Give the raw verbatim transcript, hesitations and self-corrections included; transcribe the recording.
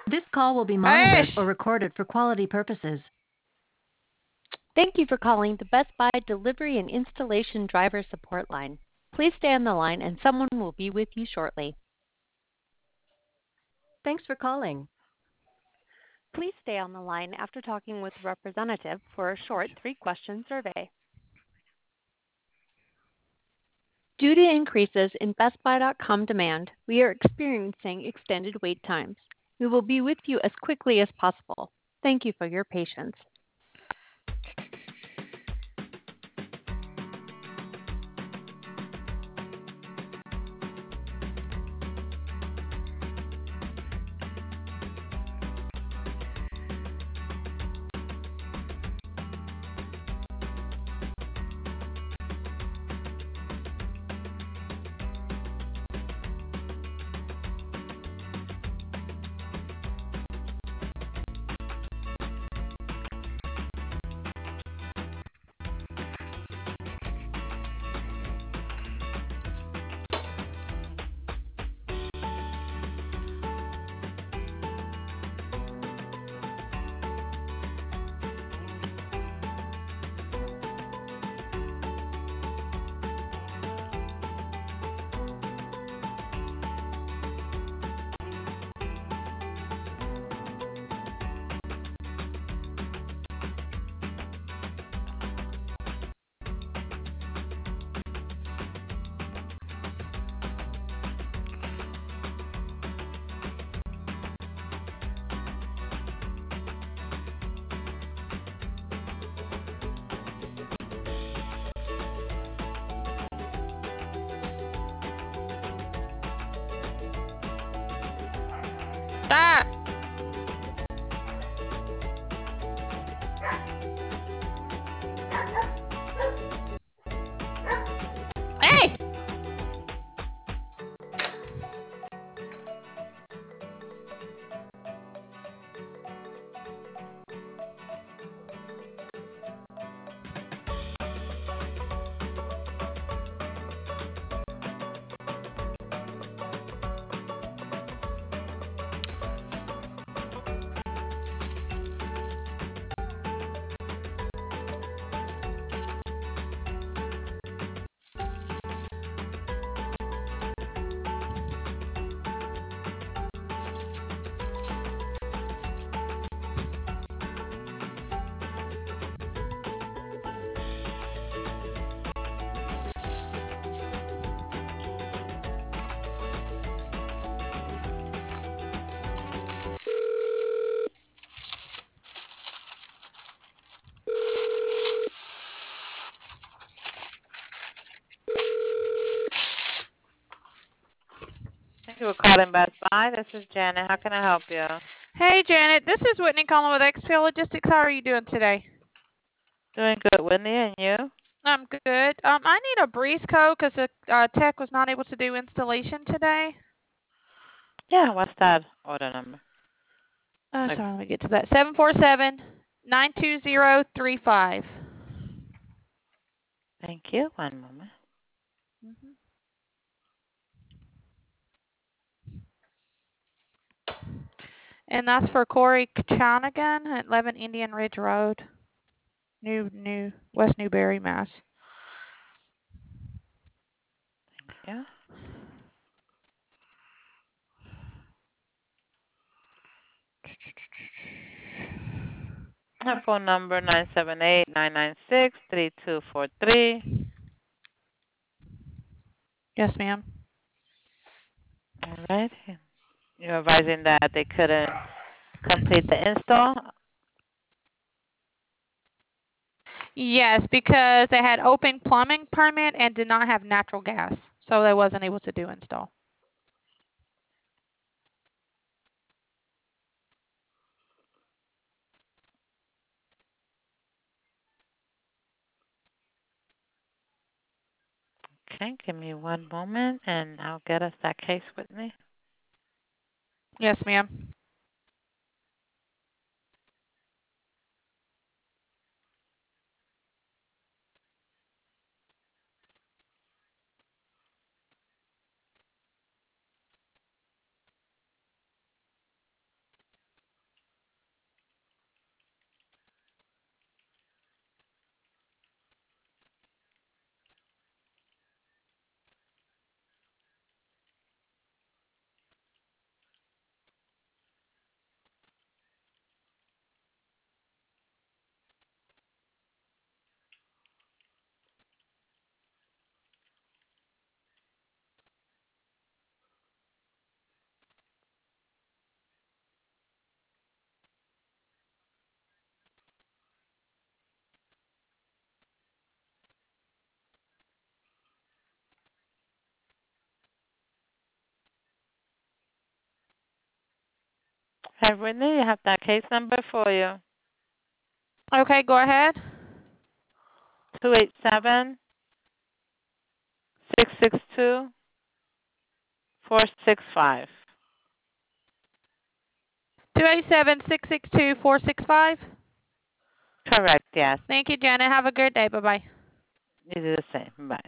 This call will be monitored Hush! or recorded for quality purposes. Thank you for calling the Best Buy Delivery and Installation Driver Support Line. Please stay on the line and someone will be with you shortly. Thanks for calling. Please stay on the line after talking with a representative for a short three-question survey. Due to increases in Best Buy dot com demand, we are experiencing extended wait times. We will be with you as quickly as possible. Thank you for your patience. Stop! Hey! Thank you for calling Best Buy. This is Janet. How can I help you? Hey, Janet. This is Whitney calling with X P L Logistics. How are you doing today? Doing good, Whitney, and you? I'm good. Um, I need a breeze code because the uh, tech was not able to do installation today. Yeah, what's that order number? Uh, Like, sorry, let me get to that. seven four seven, nine two zero three five. thank you. One moment. Mm-hmm. And that's for Corey Chanagan at eleven Indian Ridge Road, New New West Newbury, Mass. Yeah. Her phone number nine seven eight, nine nine six, three two four three. Yes, ma'am. All right. You're advising that they couldn't complete the install. Yes, because they had open plumbing permit and did not have natural gas, so they wasn't able to do install. Okay, give me one moment, and I'll get us that case, Whitney. Yes, ma'am. Hi, Whitney. I have that case number for you. Okay, go ahead. Two eight seven six six two four six five. two eight seven, six six two, four six five. Correct. Yes. Thank you, Janet. Have a good day. Bye-bye. You do the same. Bye.